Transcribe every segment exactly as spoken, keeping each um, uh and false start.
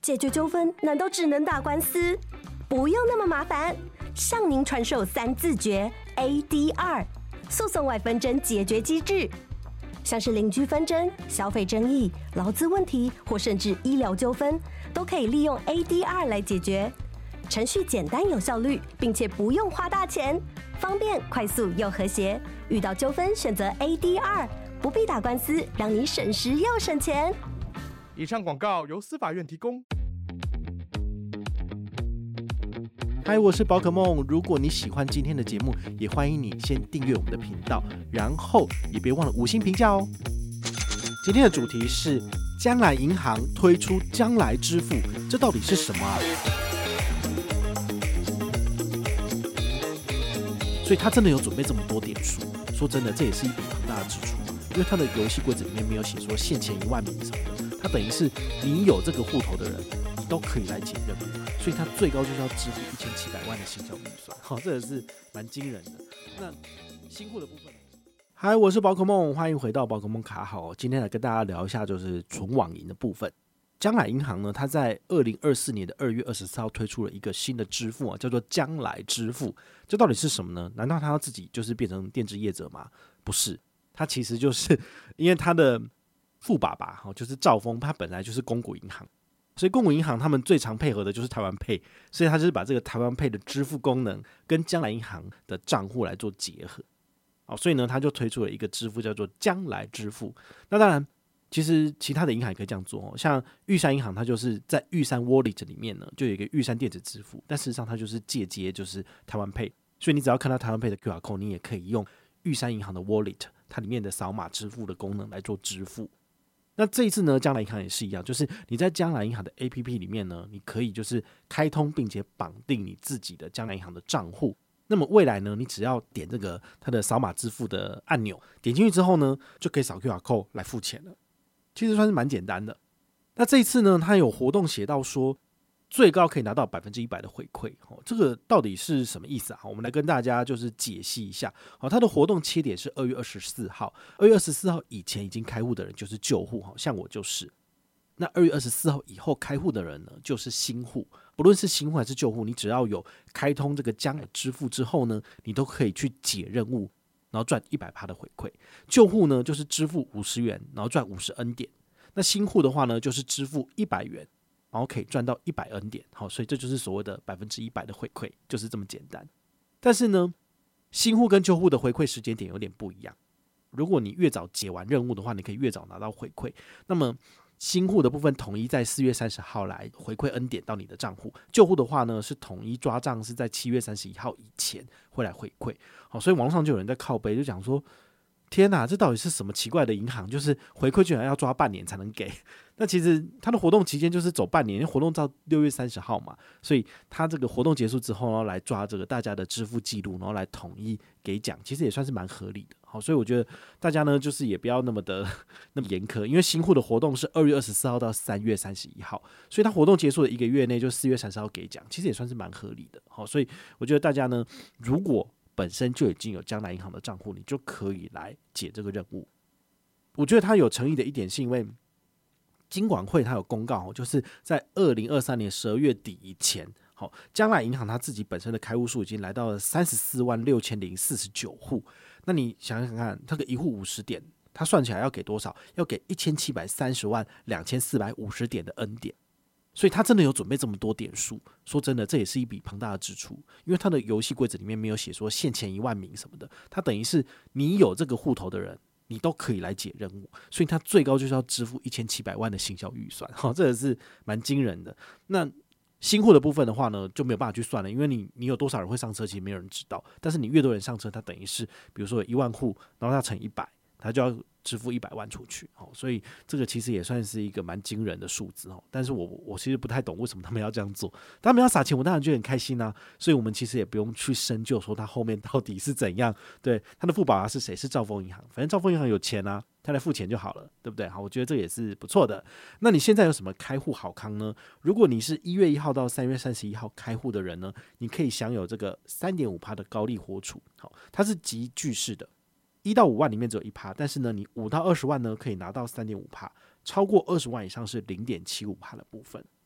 解决纠纷难道只能打官司？不用那么麻烦，向您传授三字诀 A D R 诉讼外纷争解决机制。像是邻居纷争、消费争议、劳资问题或甚至医疗纠纷，都可以利用 A D R 来解决。程序简单有效率，并且不用花大钱，方便、快速又和谐。遇到纠纷选择 A D R， 不必打官司，让你省时又省钱。 以上广告由司法院提供。 嗨，我是宝可梦。如果你喜欢今天的节目，也欢迎你先订阅我们的频道，然后也别忘了五星评价哦。今天的主题是将来银行推出将来支付，这到底是什么啊？所以他真的有准备这么多点数，说真的，这也是一笔很大的支出，因为他的游戏规则里面没有写说现钱一万名什么的，他等于是你有这个户头的人，你都可以来解任务。所以它最高就是要支付一千七百万的行销预算，好，这也是蛮惊人的。那新户的部分，嗨，我是宝可梦，欢迎回到宝可梦卡好。今天来跟大家聊一下就是纯网银的部分。将来银行呢，它在二零二四年的二月二十四号推出了一个新的支付啊，叫做将来支付。这到底是什么呢？难道他要自己就是变成电子业者吗？不是，他其实就是因为他的富爸爸就是兆丰，他本来就是公股银行。所以公股银行他们最常配合的就是台湾 Pay， 所以他就是把这个台湾 Pay 的支付功能跟将来银行的账户来做结合，好，所以呢他就推出了一个支付叫做将来支付。那当然其实其他的银行也可以这样做，像玉山银行它就是在玉山 Wallet 里面呢就有一个玉山电子支付，但事实上它就是借接就是台湾 Pay， 所以你只要看到台湾 Pay 的 Q R code， 你也可以用玉山银行的 Wallet 它里面的扫码支付的功能来做支付。那这一次呢，将来银行也是一样，就是你在将来银行的 A P P 里面呢，你可以就是开通并且绑定你自己的将来银行的账户。那么未来呢，你只要点这个它的扫码支付的按钮，点进去之后呢，就可以扫 Q R code 来付钱了。其实算是蛮简单的。那这一次呢，它有活动写到说，最高可以拿到百分之一百的回馈，这个到底是什么意思啊？我们来跟大家就是解析一下。它的活动切点是二月二十四号，二月二十四号以前已经开户的人就是旧户，像我就是。那二月二十四号以后开户的人呢，就是新户。不论是新户还是旧户，你只要有开通这个将来支付之后呢，你都可以去解任务，然后赚 百分之一百 的回馈。旧户呢就是支付五十元，然后赚五十 N 点。那新户的话呢，就是支付一百元。然后可以赚到一百 N 点，好，所以这就是所谓的百分之一百的回馈，就是这么简单。但是呢，新户跟旧户的回馈时间点有点不一样。如果你越早解完任务的话，你可以越早拿到回馈。那么新户的部分统一在四月三十号来回馈 N 点到你的账户，旧户的话呢是统一抓账是在七月三十一号以前会来回馈。好，所以网上就有人在靠北就讲说，天哪，这到底是什么奇怪的银行？就是回馈居然要抓半年才能给。那其实它的活动期间就是走半年，因为活动到六月三十号嘛，所以它这个活动结束之后，然后来抓这个大家的支付记录，然后来统一给奖，其实也算是蛮合理的。好，所以我觉得大家呢，就是也不要那么的那么严苛，因为新户的活动是二月二十四号到三月三十一号，所以它活动结束的一个月内就四月三十号给奖，其实也算是蛮合理的。好，所以我觉得大家呢，如果本身就已经有将来银行的账户，你就可以来解这个任务。我觉得它有诚意的一点是因为金管会它有公告，就是在二零二三年十二月底以前，好，将来银行它自己本身的开户数已经来到了三十四万六千零四十九户。那你想想看，这个一户五十点，它算起来要给多少？要给一千七百三十万两千四百五十点的 N 点。所以他真的有准备这么多点数，说真的，这也是一笔庞大的支出，因为他的游戏规则里面没有写说现钱一万名什么的，他等于是你有这个户头的人，你都可以来解任务，所以他最高就是要支付一千七百万的行销预算，好，这个是蛮惊人的。那新户的部分的话呢，就没有办法去算了，因为你你有多少人会上车，其实没有人知道，但是你越多人上车，它等于是比如说有一万户，然后它乘一百，它就要支付一百万出去，所以这个其实也算是一个蛮惊人的数字。但是我我其实不太懂为什么他们要这样做，他们要撒钱，我当然觉得很开心啊。所以我们其实也不用去深究说他后面到底是怎样。对，他的富爸爸是谁？是兆丰银行，反正兆丰银行有钱啊，他来付钱就好了，对不对？好，我觉得这也是不错的。那你现在有什么开户好康呢？如果你是一月一号到三月三十一号开户的人呢，你可以享有这个 百分之三点五 的高利活储，好，它是集聚式的。一到五万里面只有 百分之一， 但是呢你五到二十万呢可以拿到 百分之三点五， 超过二十万以上是 百分之零点七五 的部分。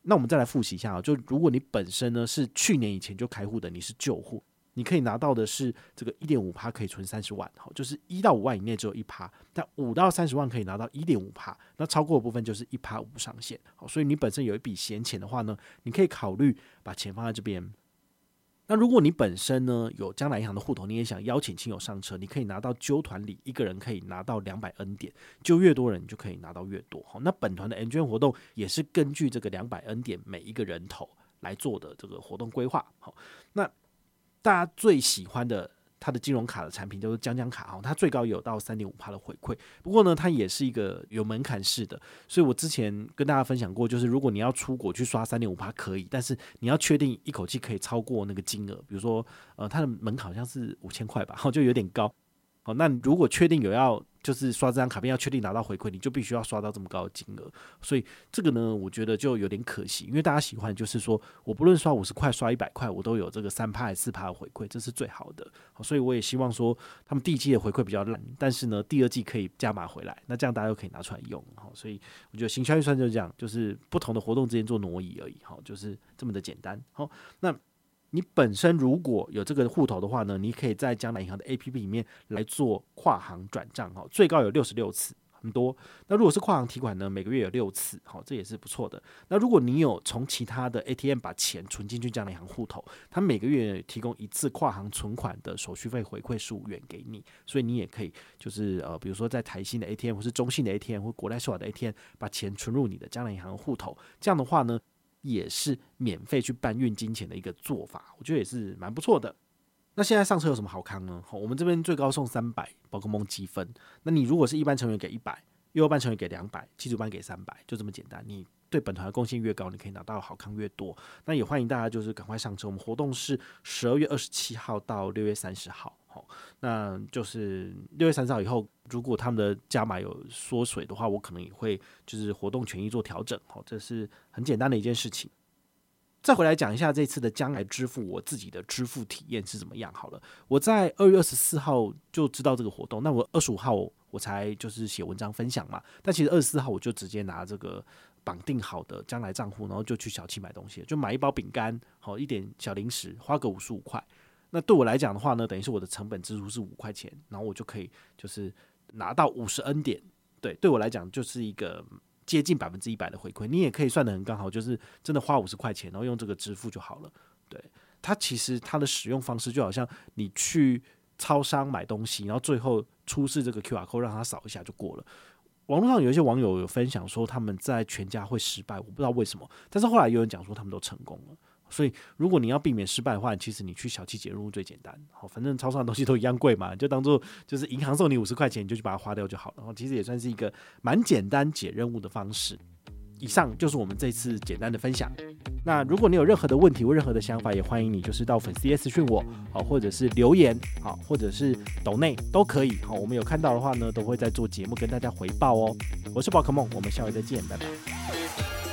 那我们再来复习一下啊，就如果你本身呢是去年以前就开户的，你是旧户，你可以拿到的是这个 一点五趴 可以存三十万，就是一到五万以内只有 百分之一， 但五到三十万可以拿到 一点五趴， 那超过的部分就是 百分之一无上限。所以你本身有一笔闲钱的话呢，你可以考虑把钱放在这边。那如果你本身呢有将来银行的户头，你也想邀请亲友上车，你可以拿到揪团礼，一个人可以拿到两百 N 点，揪越多人你就可以拿到越多。那本团的 N 捐活动也是根据这个两百 N 点每一个人头来做的这个活动规划。那大家最喜欢的它的金融卡的产品就是江江卡，它最高有到 百分之三点五 的回馈，不过呢它也是一个有门槛式的，所以我之前跟大家分享过，就是如果你要出国去刷 百分之三点五 可以，但是你要确定一口气可以超过那个金额，比如说呃它的门槛好像是五千块吧，就有点高。好，那如果确定有要就是刷这张卡片要确定拿到回馈，你就必须要刷到这么高的金额，所以这个呢我觉得就有点可惜，因为大家喜欢就是说我不论刷五十块刷一百块我都有这个 百分之三 还是 百分之四 的回馈，这是最好的。所以我也希望说他们第一季的回馈比较烂，但是呢第二季可以加码回来，那这样大家就可以拿出来用。所以我觉得行销预算就是这样，就是不同的活动之间做挪移而已，就是这么的简单。好，那你本身如果有这个户头的话呢，你可以在江南银行的 A P P 里面来做跨行转账，最高有六十六次，很多。那如果是跨行提款呢，每个月有六次，这也是不错的。那如果你有从其他的 A T M 把钱存进去江南银行户头，它每个月提供一次跨行存款的手续费回馈十五元给你，所以你也可以就是呃，比如说在台新的 A T M 或是中信的 A T M 或国泰世华的 A T M 把钱存入你的江南银行户头，这样的话呢也是免费去搬运金钱的一个做法，我觉得也是蛮不错的。那现在上车有什么好康呢？我们这边最高送三百宝可梦积分，那你如果是一般成员给一百，幼儿班成员给两百，基础班给三百，就这么简单。你对本团的贡献越高，你可以拿到好康越多。那也欢迎大家就是赶快上车，我们活动是十二月二十七号到六月三十号，那就是六月三十号以后，如果他们的加码有缩水的话，我可能也会就是活动权益做调整，这是很简单的一件事情。再回来讲一下这次的将来支付，我自己的支付体验是怎么样好了。我在二月二十四号就知道这个活动，那我二十五号我才就是写文章分享嘛，但其实二十四号我就直接拿这个绑定好的将来账户，然后就去小七买东西，就买一包饼干，好一点小零食，花个五十五块。那对我来讲的话呢，等于是我的成本支出是五块钱，然后我就可以就是拿到五十 N 点，对，对我来讲就是一个接近百分之一百的回馈。你也可以算得很刚好，就是真的花五十块钱，然后用这个支付就好了。对，它其实它的使用方式就好像你去超商买东西，然后最后出示这个 Q R code 让它扫一下就过了。网络上有一些网友有分享说他们在全家会失败，我不知道为什么，但是后来有人讲说他们都成功了。所以如果你要避免失败的话，其实你去小七解任务最简单。好，反正超商的东西都一样贵嘛，你就当做就是银行送你五十块钱，你就去把它花掉就好了。然后其实也算是一个蛮简单解任务的方式。以上就是我们这次简单的分享。那如果你有任何的问题或任何的想法，也欢迎你就是到粉丝页私讯我，或者是留言，或者是抖内都可以。我们有看到的话呢，都会在做节目跟大家回报哦。我是宝可梦，我们下回再见，拜拜。